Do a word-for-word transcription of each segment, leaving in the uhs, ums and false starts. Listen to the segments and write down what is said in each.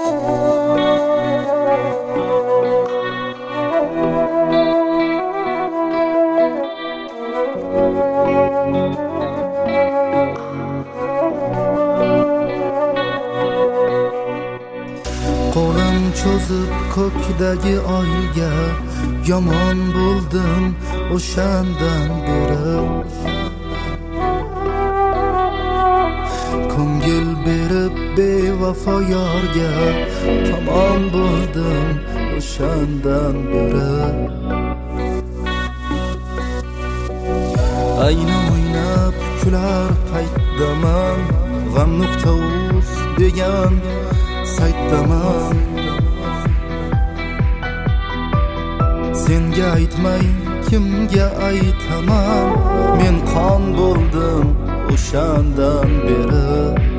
Qo'lim cho'zib ko'kdagi oyga yomon bo'ldim o'shandan beri. Ko'ngil berib bevafo yorga tamom bo'ldim o'shandan beri. Ayni o'ynab kular paytdaman, g'am nuqta uz degan saytdaman. Senga aytmay kimga aytaman, men qon bo'ldim o'shandan beri.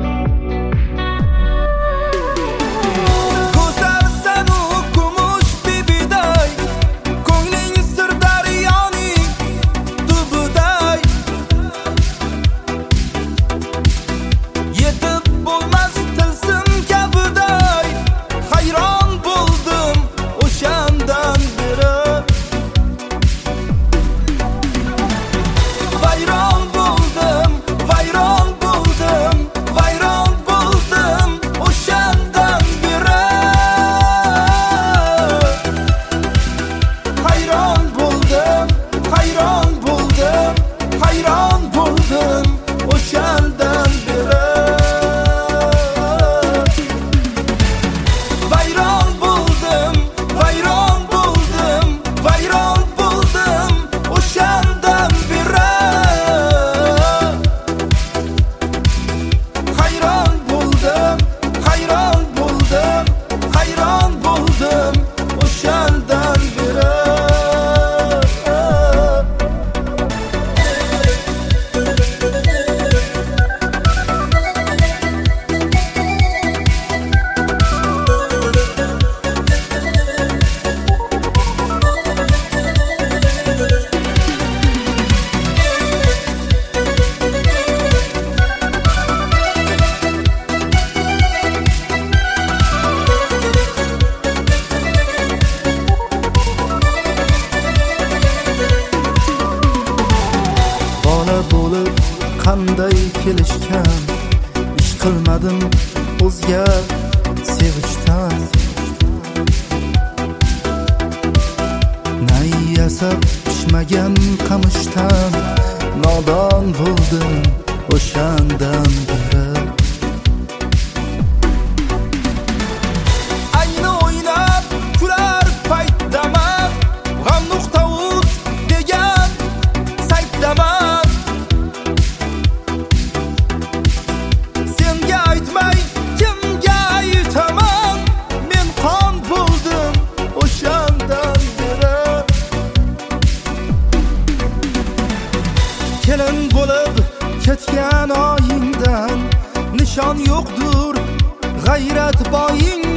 Bo'lib qanday kelishgan, ish qilmadim o'zga sevishdan. Nay yasab pishmagan qamishdan nodon bo'ldim o'shandan beri. Ayni o'ynab kular paytdaman, g'am nuqta uz degan saytdaman. Kelin bo'lib ketgan oyingdan nishon yo'qdur g'ayrat boying.